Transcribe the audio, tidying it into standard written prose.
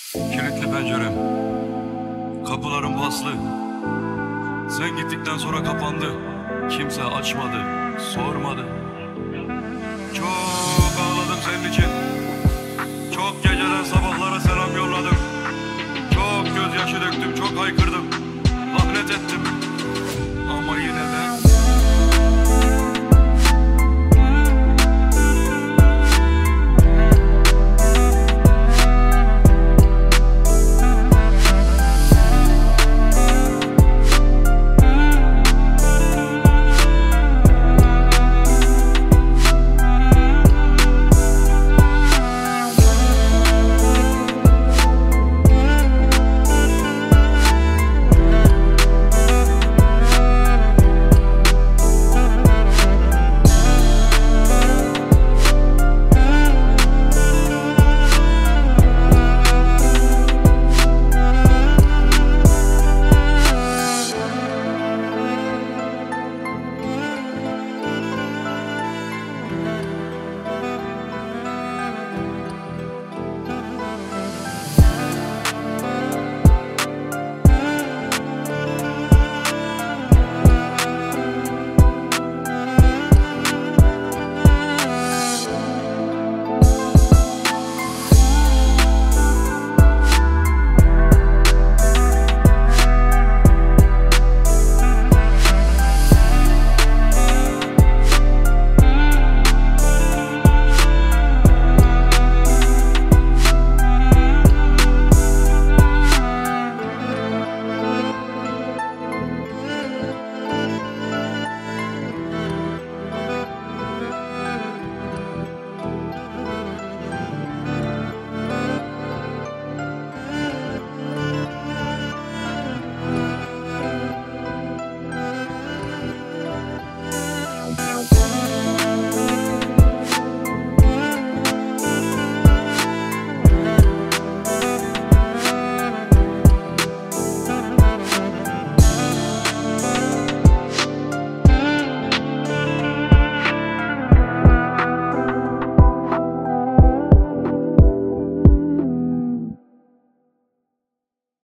Kilitli pencerem, kapılarım paslı. Sen gittikten sonra kapandı. Kimse açmadı, sormadı. Çok ağladım senin için. Çok geceden sabahlara selam yolladım. Çok gözyaşı döktüm, çok haykırdım. Lahnet ettim. Ama yine de